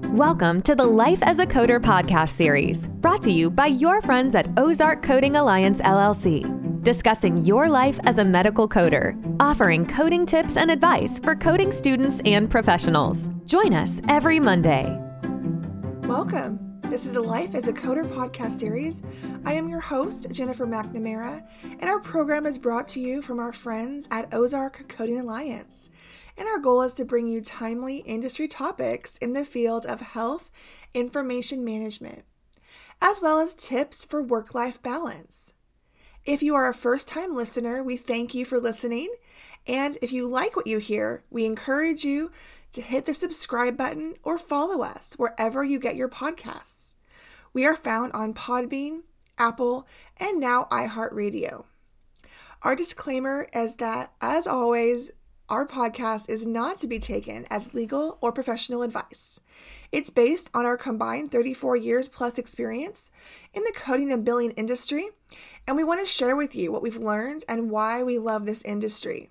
Welcome to the Life as a Coder podcast series, brought to you by your friends at Ozark Coding Alliance, LLC, discussing your life as a medical coder, offering coding tips and advice for coding students and professionals. Join us every Monday. Welcome. This is the Life as a Coder podcast series. I am your host, Jennifer McNamara, and our program is brought to you from our friends at Ozark Coding Alliance. And our goal is to bring you timely industry topics in the field of health information management, as well as tips for work-life balance. If you are a first-time listener, we thank you for listening. And if you like what you hear, we encourage you to hit the subscribe button or follow us wherever you get your podcasts. We are found on Podbean, Apple, and now iHeartRadio. Our disclaimer is that, as always, our podcast is not to be taken as legal or professional advice. It's based on our combined 34 years plus experience in the coding and billing industry, and we want to share with you what we've learned and why we love this industry.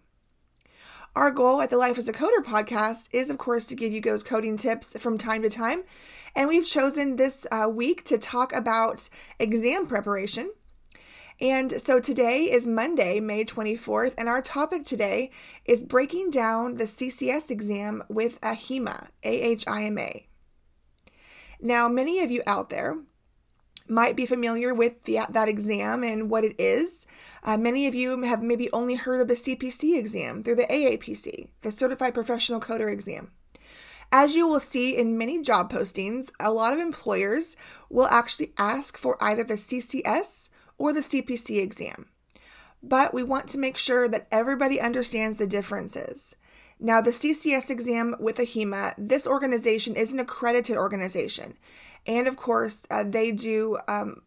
Our goal at the Life as a Coder podcast is, of course, to give you those coding tips from time to time, and we've chosen this week to talk about exam preparation. And so today is Monday, May 24th, and our topic today is breaking down the CCS exam with AHIMA, A-H-I-M-A. Now, many of you out there might be familiar with that exam and what it is. Many of you have maybe only heard of the CPC exam through the AAPC, the Certified Professional Coder exam. As you will see in many job postings, a lot of employers will actually ask for either the CCS or the CPC exam. But we want to make sure that everybody understands the differences. Now, the CCS exam with AHIMA, this organization is an accredited organization. And of course, they do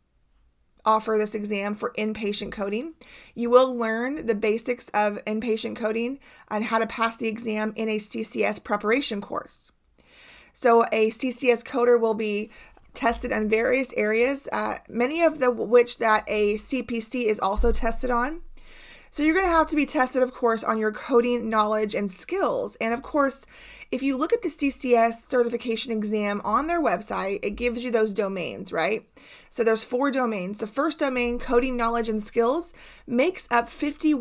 offer this exam for inpatient coding. You will learn the basics of inpatient coding and how to pass the exam in a CCS preparation course. So a CCS coder will be tested on various areas, many of which that a CPC is also tested on. So you're going to have to be tested, of course, on your coding knowledge and skills. And of course, if you look at the CCS certification exam on their website, it gives you those domains, right? So there's 4 domains. The first domain, coding knowledge and skills, makes up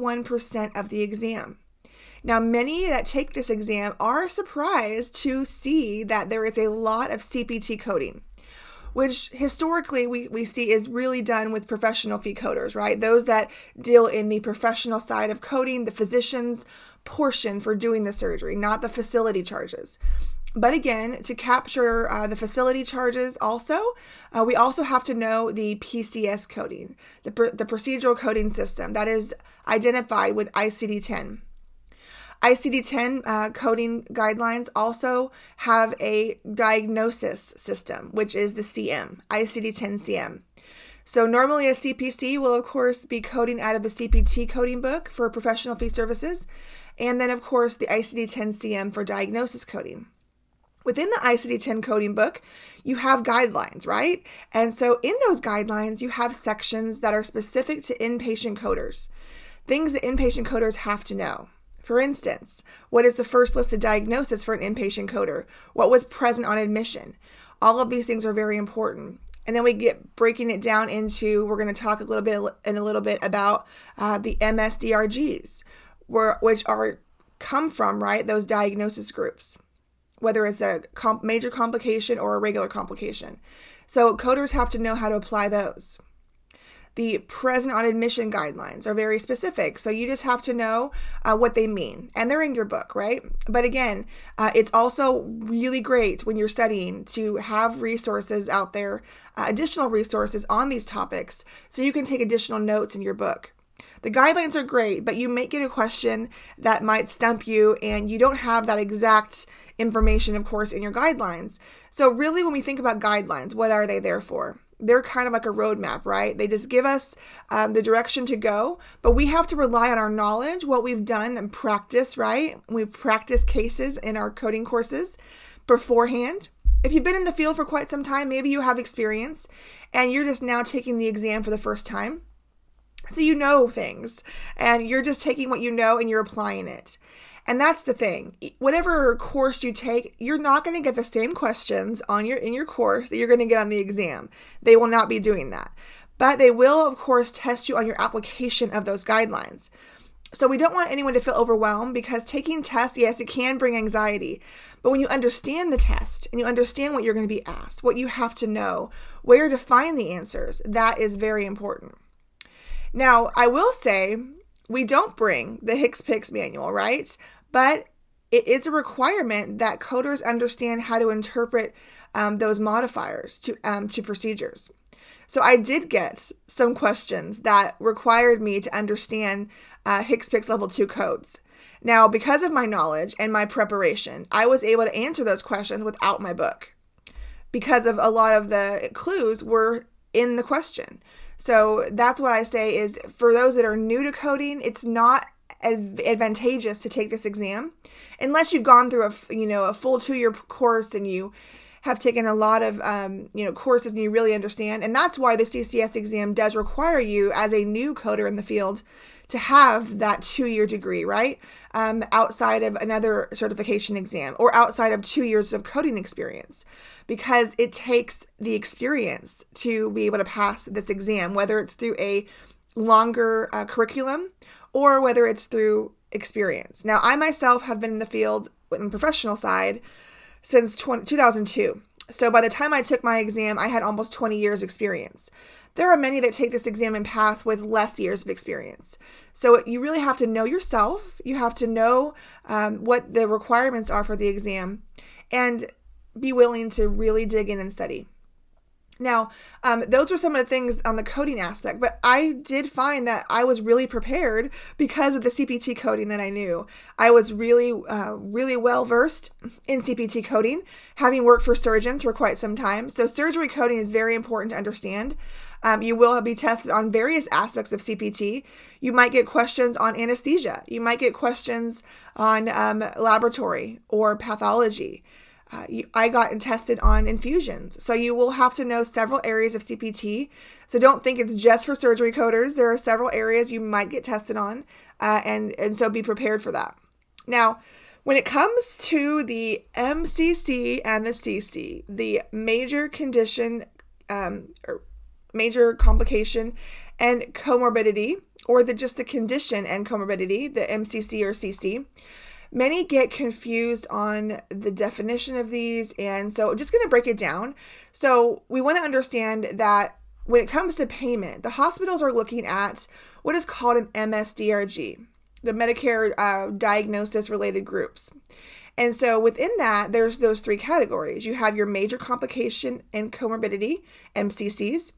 51% of the exam. Now, many that take this exam are surprised to see that there is a lot of CPT coding, which historically we see is really done with professional fee coders, right? Those that deal in the professional side of coding, the physician's portion for doing the surgery, not the facility charges. But again, to capture the facility charges also, we also have to know the PCS coding, the procedural coding system that is identified with ICD-10. ICD-10 coding guidelines also have a diagnosis system, which is the CM, ICD-10 CM. So normally a CPC will, of course, be coding out of the CPT coding book for professional fee services, and then, of course, the ICD-10 CM for diagnosis coding. Within the ICD-10 coding book, you have guidelines, right? And so in those guidelines, you have sections that are specific to inpatient coders, things that inpatient coders have to know. For instance, what is the first listed diagnosis for an inpatient coder? What was present on admission? All of these things are very important. And then we get breaking it down into, we're going to talk a little bit about the MSDRGs, which come from, right, those diagnosis groups, whether it's a major complication or a regular complication. So coders have to know how to apply those. The present on admission guidelines are very specific, so you just have to know what they mean, and they're in your book, right? But again, it's also really great when you're studying to have resources out there, additional resources on these topics, so you can take additional notes in your book. The guidelines are great, but you may get a question that might stump you, and you don't have that exact information, of course, in your guidelines. So really, when we think about guidelines, what are they there for? They're kind of like a roadmap, right? They just give us the direction to go, but we have to rely on our knowledge, what we've done and practice, right? We practice cases in our coding courses beforehand. If you've been in the field for quite some time, maybe you have experience and you're just now taking the exam for the first time. So you know things and you're just taking what you know and you're applying it. And that's the thing. Whatever course you take, you're not going to get the same questions in your course that you're going to get on the exam. They will not be doing that. But they will, of course, test you on your application of those guidelines. So we don't want anyone to feel overwhelmed, because taking tests, yes, it can bring anxiety. But when you understand the test and you understand what you're going to be asked, what you have to know, where to find the answers, that is very important. Now, I will say we don't bring the HCPCS manual, right? But it is a requirement that coders understand how to interpret those modifiers to procedures. So I did get some questions that required me to understand HCPCS Level 2 codes. Now, because of my knowledge and my preparation, I was able to answer those questions without my book, because of a lot of the clues were in the question. So that's what I say is, for those that are new to coding, it's not advantageous to take this exam unless you've gone through a full 2-year course and you have taken a lot of courses and you really understand. And that's why the CCS exam does require you, as a new coder in the field, to have that 2-year degree, right? Outside of another certification exam or outside of 2 years of coding experience, because it takes the experience to be able to pass this exam, whether it's through a longer curriculum or whether it's through experience. Now, I myself have been in the field in the professional side since 2002. So by the time I took my exam, I had almost 20 years experience. There are many that take this exam and pass with less years of experience. So you really have to know yourself. You have to know what the requirements are for the exam and be willing to really dig in and study. Now, those were some of the things on the coding aspect, but I did find that I was really prepared because of the CPT coding that I knew. I was really well versed in CPT coding, having worked for surgeons for quite some time. So surgery coding is very important to understand. You will be tested on various aspects of CPT. You might get questions on anesthesia. You might get questions on laboratory or pathology. I got tested on infusions. So you will have to know several areas of CPT. So don't think it's just for surgery coders. There are several areas you might get tested on, and so be prepared for that. Now, when it comes to the MCC and the CC, the major condition, or major complication and comorbidity, or just the condition and comorbidity, the MCC or CC, many get confused on the definition of these, and so I'm just going to break it down. So we want to understand that when it comes to payment, the hospitals are looking at what is called an MSDRG, the Medicare diagnosis related groups. And so within that, there's those 3 categories. You have your major complication and comorbidity, MCCs.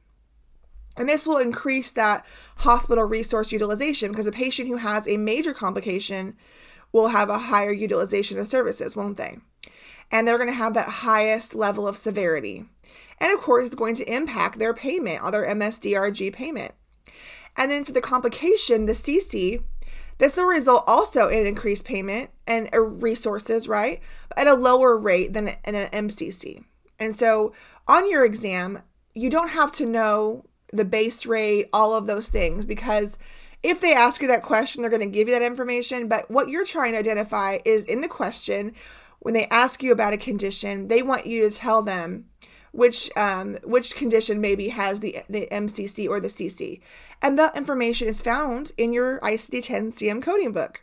And this will increase that hospital resource utilization, because a patient who has a major complication will have a higher utilization of services, won't they? And they're going to have that highest level of severity. And of course, it's going to impact their payment, or their MSDRG payment. And then for the complication, the CC, this will result also in increased payment and resources, right? But at a lower rate than an MCC. And so on your exam, you don't have to know the base rate, all of those things, because if they ask you that question, they're going to give you that information. But what you're trying to identify is in the question, when they ask you about a condition, they want you to tell them which condition maybe has the MCC or the CC. And that information is found in your ICD-10 CM coding book.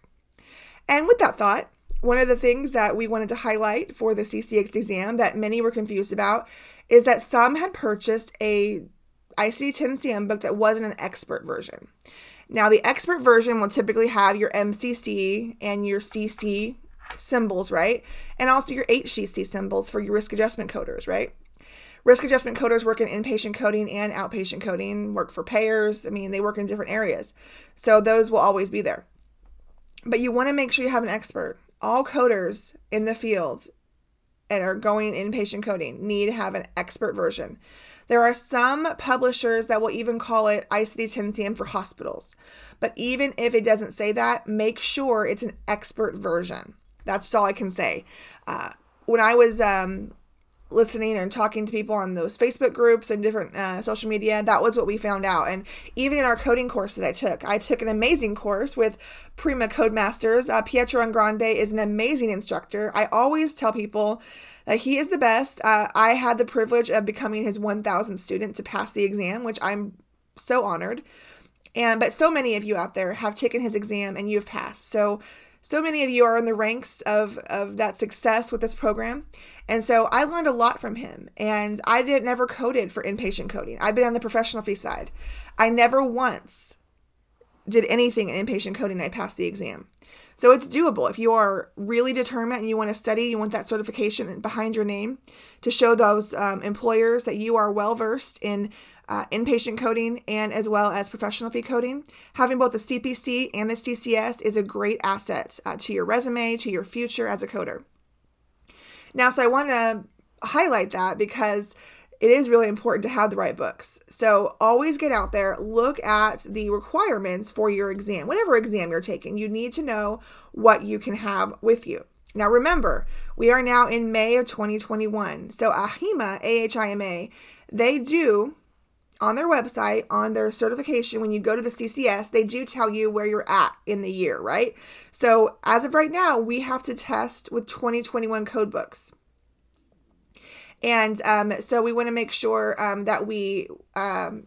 And with that thought, one of the things that we wanted to highlight for the CCX exam that many were confused about is that some had purchased a ICD-10 CM book that wasn't an expert version. Now, the expert version will typically have your MCC and your CC symbols, right? And also your HCC symbols for your risk adjustment coders, right? Risk adjustment coders work in inpatient coding and outpatient coding, work for payers. I mean, they work in different areas. So those will always be there. But you want to make sure you have an expert. All coders in the field and are going inpatient coding need to have an expert version. There are some publishers that will even call it ICD-10 CM for hospitals. But even if it doesn't say that, make sure it's an expert version. That's all I can say. When I was listening and talking to people on those Facebook groups and different social media, that was what we found out. And even in our coding course that I took an amazing course with Prima Codemasters. Pietro Ingrande is an amazing instructor. I always tell people that he is the best. I had the privilege of becoming his 1,000th student to pass the exam, which I'm so honored. But so many of you out there have taken his exam and you have passed. So many of you are in the ranks of that success with this program. And so I learned a lot from him. And I never coded for inpatient coding. I've been on the professional fee side. I never once did anything in inpatient coding. I passed the exam. So it's doable. If you are really determined and you want to study, you want that certification behind your name to show those employers that you are well-versed in inpatient coding and as well as professional fee coding. Having both the CPC and the CCS is a great asset to your resume, to your future as a coder. Now, so I want to highlight that because it is really important to have the right books. So always get out there, look at the requirements for your exam. Whatever exam you're taking, you need to know what you can have with you. Now remember, we are now in May of 2021. So AHIMA, they do on their website, on their certification, when you go to the CCS, they do tell you where you're at in the year, right? So as of right now, we have to test with 2021 code books. And so we want to make sure that we, as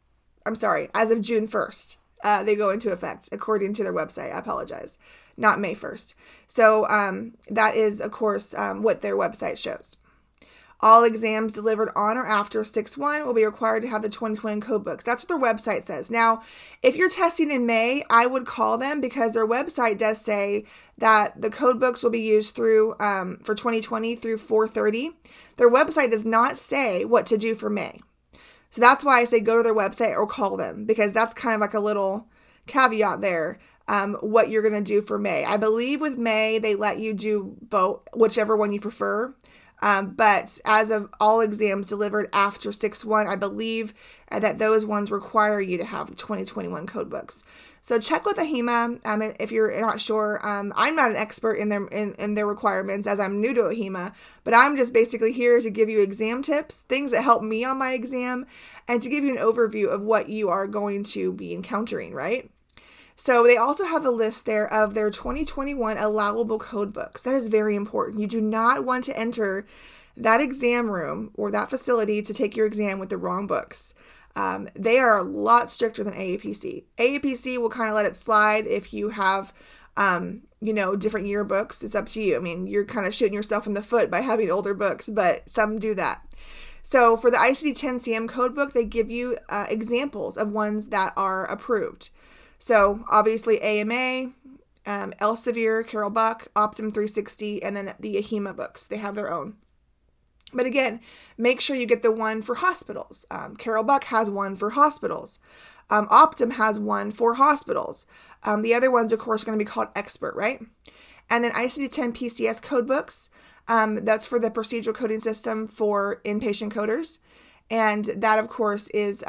of June 1st, they go into effect according to their website. I apologize. Not May 1st. So that is, of course, what their website shows. All exams delivered on or after 6/1 will be required to have the 2020 code books. That's what their website says. Now, if you're testing in May, I would call them because their website does say that the code books will be used through for 2020 through 4/30. Their website does not say what to do for May. So that's why I say go to their website or call them, because that's kind of like a little caveat there. What you're going to do for May. I believe with May, they let you do both, whichever one you prefer. But as of all exams delivered after 6/1, I believe that those ones require you to have the 2021 code books. So check with AHIMA if you're not sure. I'm not an expert in their requirements, as I'm new to AHIMA, but I'm just basically here to give you exam tips, things that help me on my exam, and to give you an overview of what you are going to be encountering, right? So they also have a list there of their 2021 allowable code books. That is very important. You do not want to enter that exam room or that facility to take your exam with the wrong books. They are a lot stricter than AAPC. AAPC will kind of let it slide if you have, different yearbooks. It's up to you. I mean, you're kind of shooting yourself in the foot by having older books, but some do that. So for the ICD-10-CM code book, they give you examples of ones that are approved. So obviously AMA, Elsevier, Carol Buck, Optum 360, and then the AHIMA books. They have their own. But again, make sure you get the one for hospitals. Carol Buck has one for hospitals. Optum has one for hospitals. The other ones, of course, are going to be called Expert, right? And then ICD-10 PCS code books. That's for the procedural coding system for inpatient coders. And that, of course, is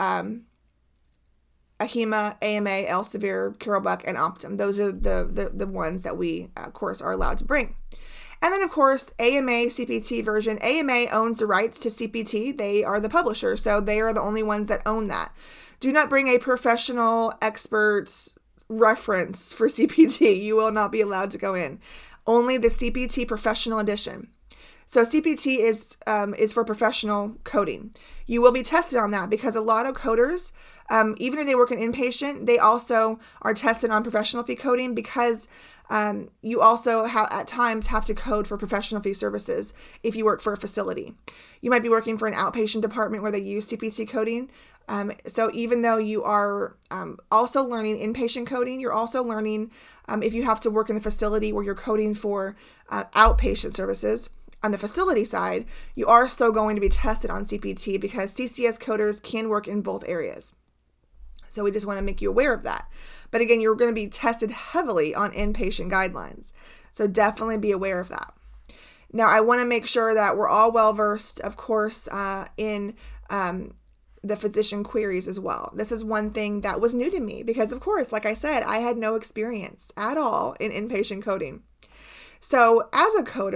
AHIMA, AMA, Elsevier, Carol Buck, and Optum. Those are the ones that we, of course, are allowed to bring. And then, of course, AMA CPT version. AMA owns the rights to CPT. They are the publisher, so they are the only ones that own that. Do not bring a professional expert reference for CPT. You will not be allowed to go in. Only the CPT Professional Edition. So CPT is for professional coding. You will be tested on that because a lot of coders, even if they work in inpatient, they also are tested on professional fee coding because you also at times have to code for professional fee services if you work for a facility. You might be working for an outpatient department where they use CPT coding. So even though you are also learning inpatient coding, you're also learning if you have to work in a facility where you're coding for outpatient services. On the facility side, you are still going to be tested on CPT because CCS coders can work in both areas. So we just want to make you aware of that. But again, you're going to be tested heavily on inpatient guidelines. So definitely be aware of that. Now, I want to make sure that we're all well-versed, of course, in the physician queries as well. This is one thing that was new to me because, of course, like I said, I had no experience at all in inpatient coding. So as a coder,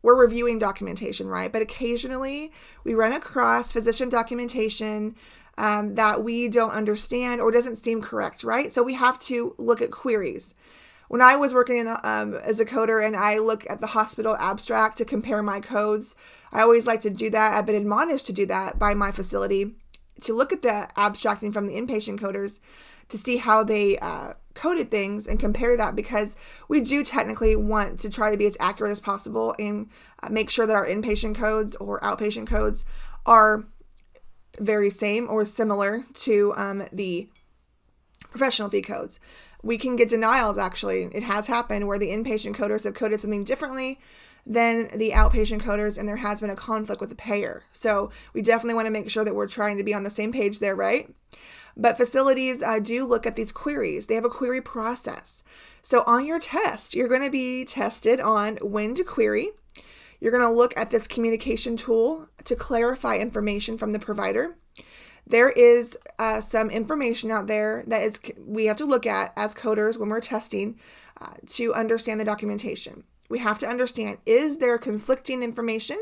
we're reviewing documentation, right? But occasionally we run across physician documentation that we don't understand or doesn't seem correct, right? So we have to look at queries. When I was working as a coder and I look at the hospital abstract to compare my codes, I always like to do that. I've been admonished to do that by my facility, to look at the abstracting from the inpatient coders to see how they coded things and compare that, because we do technically want to try to be as accurate as possible and make sure that our inpatient codes or outpatient codes are very same or similar to the professional fee codes. We can get denials, actually. It has happened where the inpatient coders have coded something differently than the outpatient coders, and there has been a conflict with the payer. So we definitely want to make sure that we're trying to be on the same page there, right? But facilities do look at these queries. They have a query process. So on your test, you're going to be tested on when to query. You're going to look at this communication tool to clarify information from the provider. There is some information out there that we have to look at as coders when we're testing to understand the documentation. We have to understand, is there conflicting information?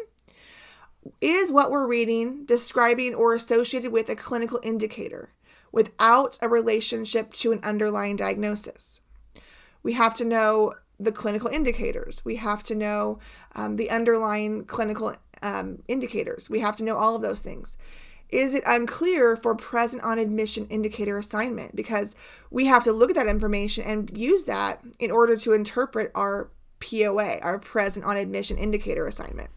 Is what we're reading describing or associated with a clinical indicator without a relationship to an underlying diagnosis? We have to know the clinical indicators. We have to know the underlying clinical indicators. We have to know all of those things. Is it unclear for present on admission indicator assignment? Because we have to look at that information and use that in order to interpret our POA, our present on admission indicator assignment.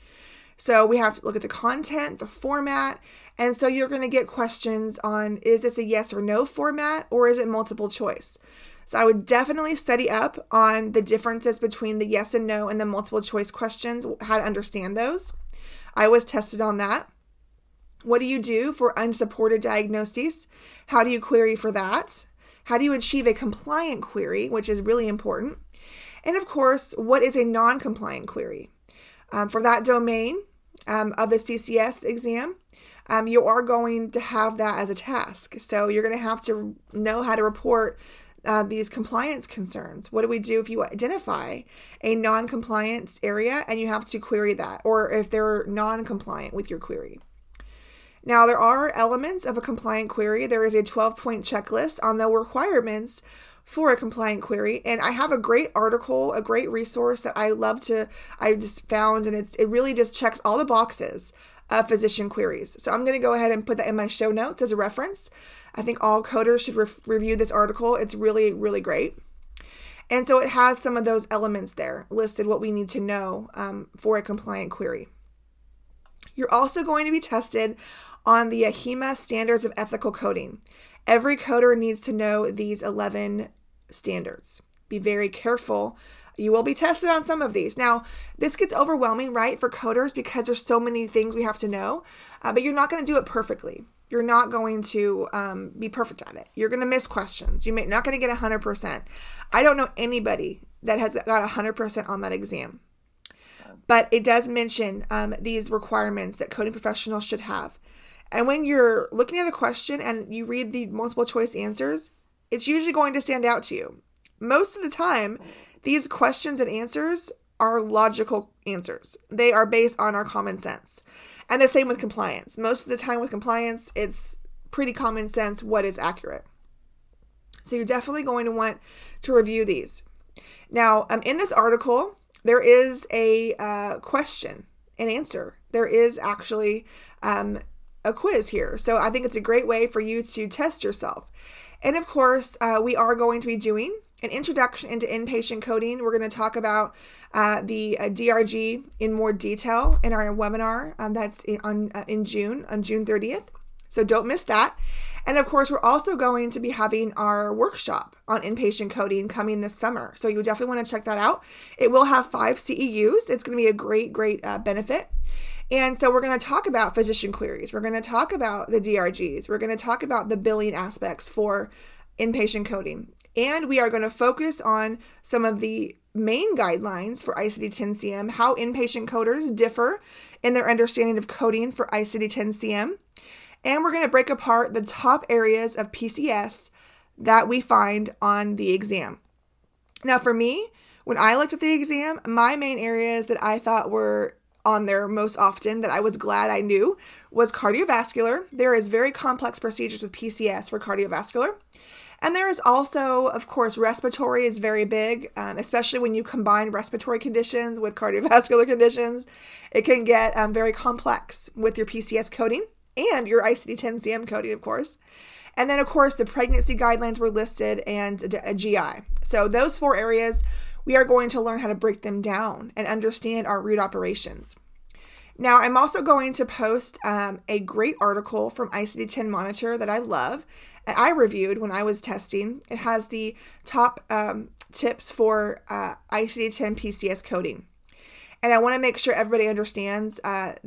So we have to look at the content, the format, and so you're going to get questions on, is this a yes or no format, or is it multiple choice? So I would definitely study up on the differences between the yes and no and the multiple choice questions, how to understand those. I was tested on that. What do you do for unsupported diagnoses? How do you query for that? How do you achieve a compliant query, which is really important? And of course, what is a non-compliant query? For that domain of the CCS exam, you are going to have that as a task. So you're going to have to know how to report these compliance concerns. What do we do if you identify a non-compliance area and you have to query that, or if they're non-compliant with your query? Now, there are elements of a compliant query. There is a 12-point checklist on the requirements for a compliant query. And I have a great article, a great resource that I just found, and it really just checks all the boxes of physician queries. So I'm going to go ahead and put that in my show notes as a reference. I think all coders should review this article. It's really, really great. And so it has some of those elements there listed, what we need to know for a compliant query. You're also going to be tested on the HEMA standards of ethical coding. Every coder needs to know these 11 standards. Be very careful. You will be tested on some of these. Now, this gets overwhelming, right, for coders because there's so many things we have to know, but you're not going to do it perfectly. You're not going to be perfect at it. You're going to miss questions. You're not going to get 100%. I don't know anybody that has got 100% on that exam. But it does mention these requirements that coding professionals should have. And when you're looking at a question and you read the multiple choice answers, it's usually going to stand out to you. Most of the time, these questions and answers are logical answers. They are based on our common sense. And the same with compliance. Most of the time with compliance, it's pretty common sense what is accurate. So you're definitely going to want to review these. Now, in this article, there is a question and answer. There is actually a quiz here. So I think it's a great way for you to test yourself. And of course, we are going to be doing an introduction into inpatient coding. We're going to talk about the DRG in more detail in our webinar that's in June, on June 30th. So don't miss that. And of course, we're also going to be having our workshop on inpatient coding coming this summer. So you definitely want to check that out. It will have 5 CEUs. It's going to be a great benefit. And so we're going to talk about physician queries. We're going to talk about the DRGs. We're going to talk about the billing aspects for inpatient coding. And we are going to focus on some of the main guidelines for ICD-10-CM, how inpatient coders differ in their understanding of coding for ICD-10-CM. And we're going to break apart the top areas of PCS that we find on the exam. Now, for me, When I looked at the exam, my main areas that I thought were on there most often that I was glad I knew was cardiovascular. There is very complex procedures with PCS for cardiovascular. And there is also, of course, respiratory is very big, especially when you combine respiratory conditions with cardiovascular conditions. It can get very complex with your PCS coding and your ICD-10-CM coding, of course. And then, of course, the pregnancy guidelines were listed and a GI. So those 4 areas, we are going to learn how to break them down and understand our root operations. Now, I'm also going to post a great article from ICD-10 Monitor that I love. I reviewed when I was testing. It has the top tips for ICD-10 PCS coding. And I want to make sure everybody understands that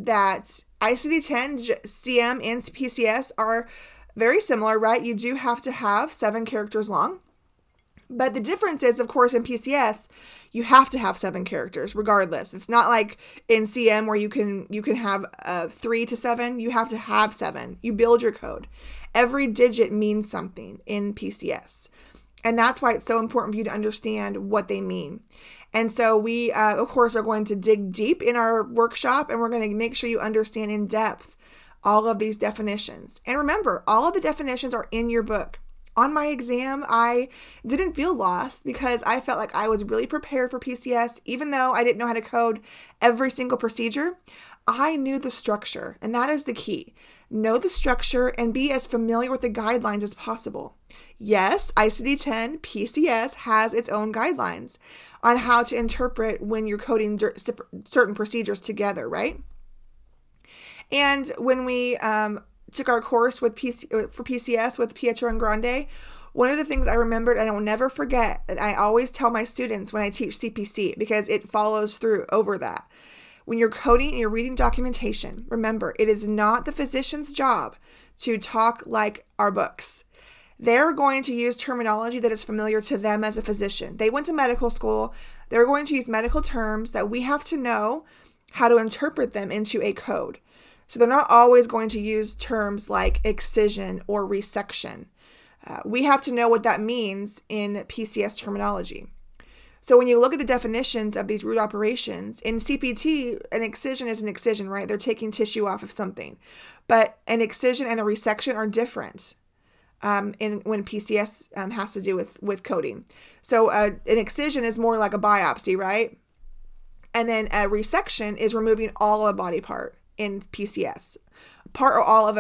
ICD-10, CM, and PCS are very similar, right? You do have to have 7 characters long. But the difference is, of course, in PCS, you have to have 7 characters regardless. It's not like in CM where you can have 3 to 7. You have to have 7. You build your code. Every digit means something in PCS. And that's why it's so important for you to understand what they mean. And so we, of course, are going to dig deep in our workshop, and we're going to make sure you understand in depth all of these definitions. And remember, all of the definitions are in your book. On my exam, I didn't feel lost because I felt like I was really prepared for PCS. Even though I didn't know how to code every single procedure, I knew the structure, and that is the key. Know the structure and be as familiar with the guidelines as possible. Yes, ICD-10 PCS has its own guidelines on how to interpret when you're coding certain procedures together, right? And when we took our course with for PCS with Pietro and Grande, one of the things I remembered, and I will never forget, and I always tell my students when I teach CPC because it follows through over that. When you're coding and you're reading documentation, remember, it is not the physician's job to talk like our books. They're going to use terminology that is familiar to them as a physician. They went to medical school. They're going to use medical terms that we have to know how to interpret them into a code. So they're not always going to use terms like excision or resection. We have to know what that means in PCS terminology. So when you look at the definitions of these root operations, in CPT, an excision is an excision, right? They're taking tissue off of something. But an excision and a resection are different when PCS has to do with coding. So an excision is more like a biopsy, right? And then a resection is removing all of a body part in PCS. Part or all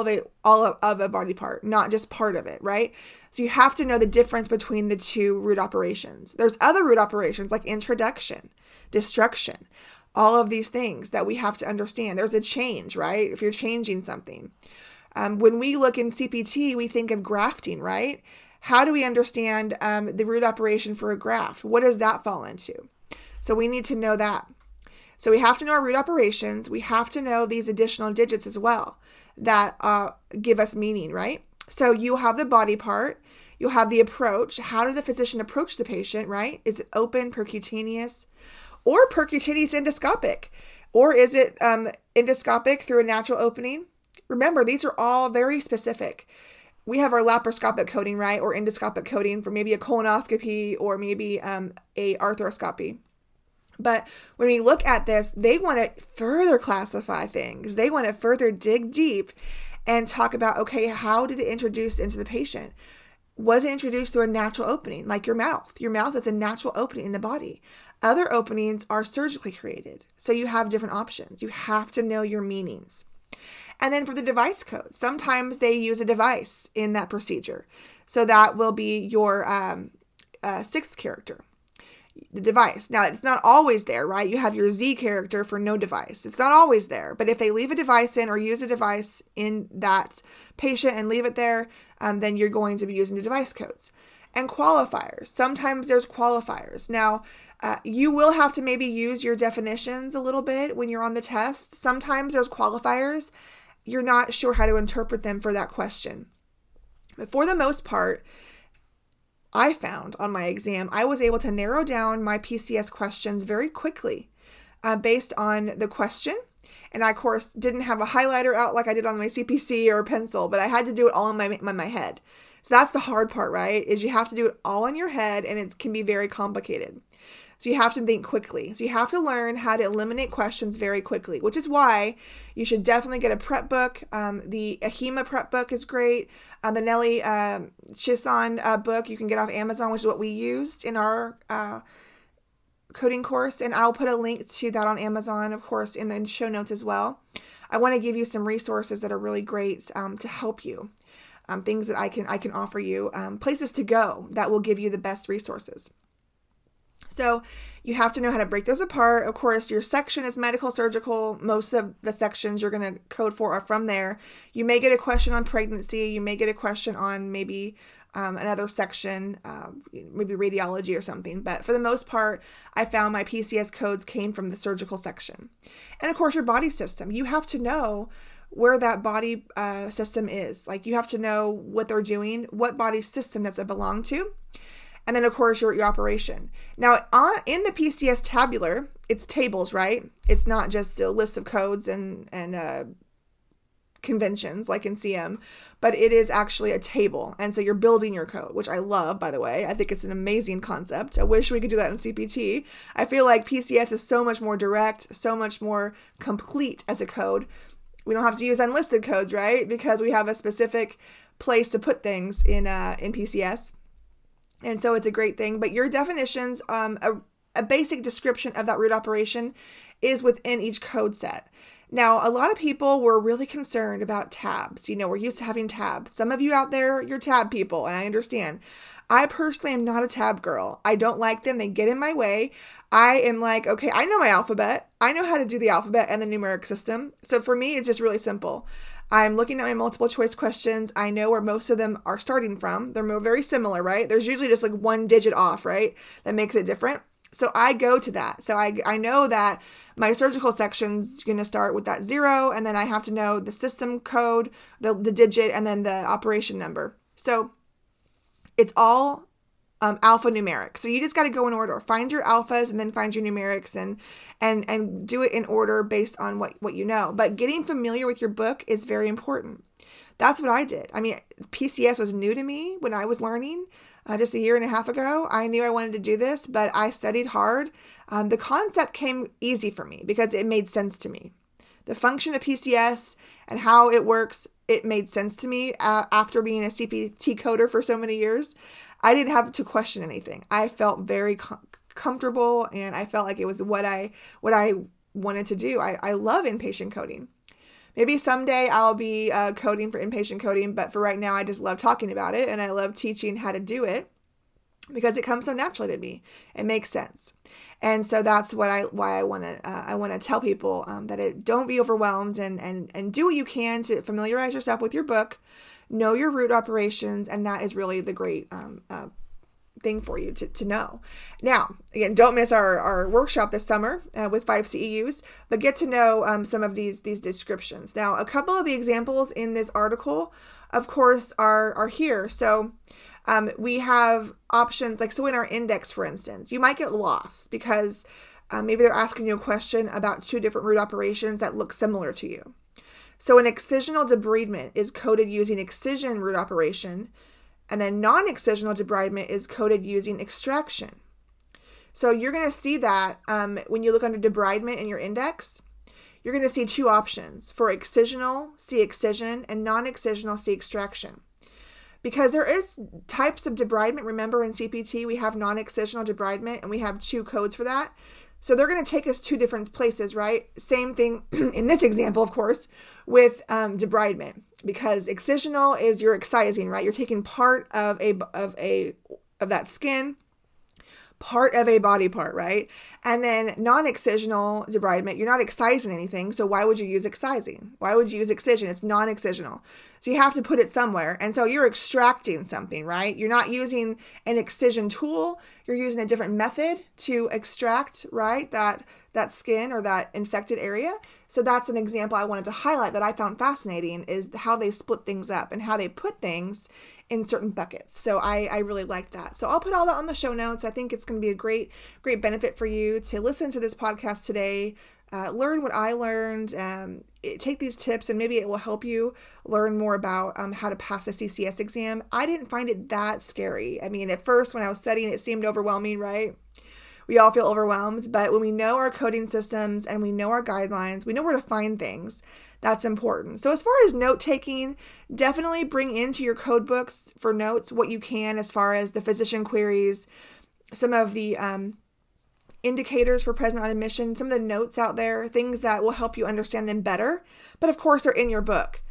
of a body part, not just part of it, right? So you have to know the difference between the 2 root operations. There's other root operations like introduction, destruction, all of these things that we have to understand. There's a change, right? If you're changing something. When we look in CPT, we think of grafting, right? How do we understand the root operation for a graft? What does that fall into? So we need to know that. So we have to know our root operations. We have to know these additional digits as well that give us meaning, right? So you have the body part. You'll have the approach. How did the physician approach the patient, right? Is it open, percutaneous, or percutaneous endoscopic? Or is it endoscopic through a natural opening? Remember, these are all very specific. We have our laparoscopic coding, right? Or endoscopic coding for maybe a colonoscopy or maybe a arthroscopy. But when we look at this, they want to further classify things. They want to further dig deep and talk about, okay, how did it introduce into the patient? Was it introduced through a natural opening, like your mouth? Your mouth is a natural opening in the body. Other openings are surgically created. So you have different options. You have to know your meanings. And then for the device code, sometimes they use a device in that procedure. So that will be your 6th character. The device. Now, it's not always there, right? You have your Z character for no device. It's not always there. But if they leave a device in or use a device in that patient and leave it there, then you're going to be using the device codes. And qualifiers. Sometimes there's qualifiers. Now, you will have to maybe use your definitions a little bit when you're on the test. Sometimes there's qualifiers. You're not sure how to interpret them for that question. But for the most part, I found on my exam, I was able to narrow down my PCS questions very quickly based on the question. And I, of course, didn't have a highlighter out like I did on my CPC or a pencil, but I had to do it all in my head. So that's the hard part, right? Is you have to do it all in your head, and it can be very complicated. So you have to think quickly. So you have to learn how to eliminate questions very quickly, which is why you should definitely get a prep book. The AHEMA prep book is great. The Nellie Chison book you can get off Amazon, which is what we used in our coding course. And I'll put a link to that on Amazon, of course, in the show notes as well. I want to give you some resources that are really great to help you. Things that I can offer you, places to go that will give you the best resources. So you have to know how to break those apart. Of course, your section is medical, surgical. Most of the sections you're going to code for are from there. You may get a question on pregnancy. You may get a question on maybe another section, maybe radiology or something. But for the most part, I found my PCS codes came from the surgical section. And of course, your body system. You have to know where that body system is. Like, you have to know what they're doing, what body system does it belong to. And then, of course, your operation. Now, in the PCS tabular, it's tables, right? It's not just a list of codes and conventions like in CM, but it is actually a table. And so you're building your code, which I love, by the way. I think it's an amazing concept. I wish we could do that in CPT. I feel like PCS is so much more direct, so much more complete as a code. We don't have to use unlisted codes, right? Because we have a specific place to put things in PCS. And so it's a great thing. But your definitions, a basic description of that root operation is within each code set. Now, a lot of people were really concerned about tabs. We're used to having tabs. Some of you out there, you're tab people, and I understand. I personally am not a tab girl. I don't like them. They get in my way. I am like, okay, I know my alphabet. I know how to do the alphabet and the numeric system. So for me, it's just really simple. I'm looking at my multiple choice questions. I know where most of them are starting from. They're very similar, right? There's usually just like one digit off, right? That makes it different. So I go to that. So I know that my surgical section's going to start with that 0, and then I have to know the system code, the digit, and then the operation number. So it's all alphanumeric. So you just got to go in order. Find your alphas and then find your numerics and do it in order based on what you know. But getting familiar with your book is very important. That's what I did. I mean, PCS was new to me when I was learning just a year and a half ago. I knew I wanted to do this, but I studied hard. The concept came easy for me because it made sense to me. The function of PCS and how it works, it made sense to me after being a CPT coder for so many years. I didn't have to question anything. I felt very comfortable, and I felt like it was what I wanted to do. I love inpatient coding. Maybe someday I'll be coding for inpatient coding, but for right now, I just love talking about it, and I love teaching how to do it because it comes so naturally to me. It makes sense. And so that's why I want to tell people that don't be overwhelmed and do what you can to familiarize yourself with your book, know your root operations, and that is really the great thing for you to know. Now, again, don't miss our workshop this summer with 5 CEUs, but get to know some of these descriptions. Now, a couple of the examples in this article, of course, are here. So we have options like, so in our index, for instance, you might get lost because maybe they're asking you a question about 2 different root operations that look similar to you. So an excisional debridement is coded using excision root operation, and then non-excisional debridement is coded using extraction. So you're going to see that when you look under debridement in your index, you're going to see 2 options. For excisional, see excision, and non-excisional, see extraction. Because there is types of debridement. Remember, in CPT, we have non-excisional debridement, and we have 2 codes for that. So they're going to take us 2 different places, right? Same thing in this example, of course, with debridement, because excisional is you're excising, right? You're taking part of that skin, part of a body part, right? And then non-excisional debridement, you're not excising anything. So why would you use excising? Why would you use excision? It's non-excisional. So you have to put it somewhere. And so you're extracting something, right? You're not using an excision tool. You're using a different method to extract, right? That skin or that infected area. So that's an example I wanted to highlight that I found fascinating, is how they split things up and how they put things in certain buckets. So I really like that. So I'll put all that on the show notes. I think it's going to be a great benefit for you to listen to this podcast today, learn what I learned, take these tips, and maybe it will help you learn more about how to pass the CCS exam. I didn't find it that scary. I mean, at first when I was studying, it seemed overwhelming, right? we all feel overwhelmed. But when we know our coding systems and we know our guidelines, we know where to find things. That's important. So as far as note taking, definitely bring into your code books for notes what you can as far as the physician queries, some of the indicators for present on admission, some of the notes out there, things that will help you understand them better. But of course, they're in your book.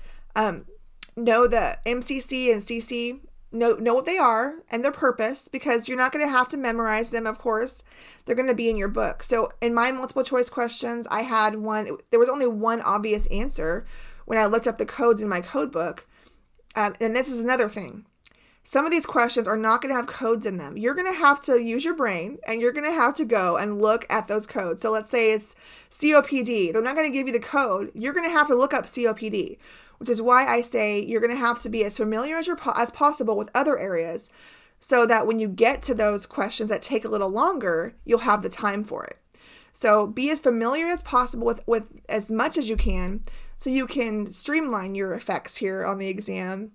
Know the MCC and CC, know what they are and their purpose, because you're not going to have to memorize them, of course. They're going to be in your book. So in my multiple choice questions, I had one, there was only one obvious answer when I looked up the codes in my code book. And this is another thing. Some of these questions are not going to have codes in them. You're going to have to use your brain and you're going to have to go and look at those codes. So let's say it's COPD. They're not going to give you the code. You're going to have to look up COPD, which is why I say you're going to have to be as familiar as possible with other areas so that when you get to those questions that take a little longer, you'll have the time for it. So be as familiar as possible with as much as you can so you can streamline your effects here on the exam.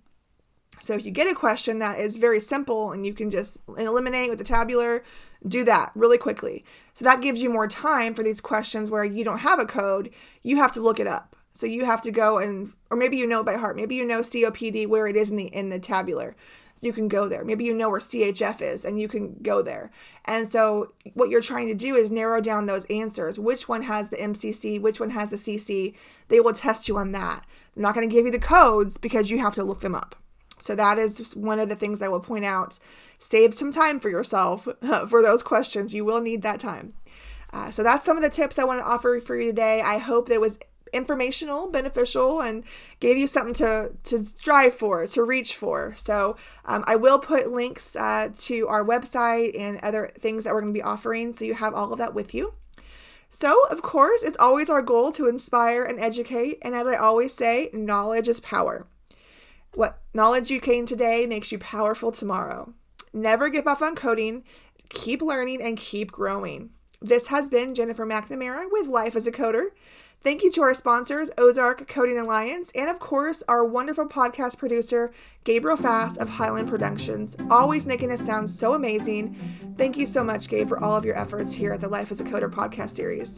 So if you get a question that is very simple and you can just eliminate with the tabular, do that really quickly. So that gives you more time for these questions where you don't have a code, you have to look it up. So you have to go or maybe you know it by heart. Maybe you know COPD where it is in the tabular. So you can go there. Maybe you know where CHF is and you can go there. And so what you're trying to do is narrow down those answers. Which one has the MCC? Which one has the CC? They will test you on that. They're not going to give you the codes because you have to look them up. So that is one of the things I will point out. Save some time for yourself for those questions. You will need that time. So that's some of the tips I want to offer for you today. I hope that it was informational, beneficial, and gave you something to strive for, to reach for. So I will put links to our website and other things that we're going to be offering, so you have all of that with you. So, of course, it's always our goal to inspire and educate. And as I always say, knowledge is power. What knowledge you gain today makes you powerful tomorrow. Never give up on coding. Keep learning and keep growing. This has been Jennifer McNamara with Life as a Coder. Thank you to our sponsors, Ozark Coding Alliance, and of course, our wonderful podcast producer, Gabriel Fass of Highland Productions, always making us sound so amazing. Thank you so much, Gabe, for all of your efforts here at the Life as a Coder podcast series.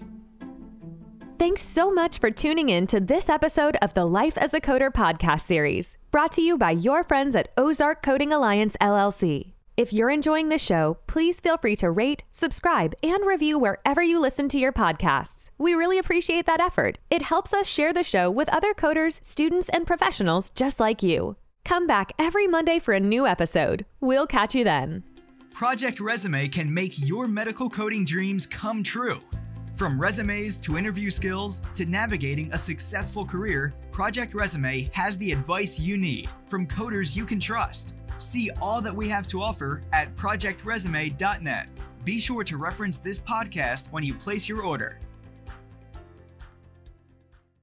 Thanks so much for tuning in to this episode of the Life as a Coder podcast series, brought to you by your friends at Ozark Coding Alliance, LLC. If you're enjoying the show, please feel free to rate, subscribe, and review wherever you listen to your podcasts. We really appreciate that effort. It helps us share the show with other coders, students, and professionals just like you. Come back every Monday for a new episode. We'll catch you then. Project Resume can make your medical coding dreams come true. From resumes to interview skills to navigating a successful career, Project Resume has the advice you need from coders you can trust. See all that we have to offer at projectresume.net. Be sure to reference this podcast when you place your order.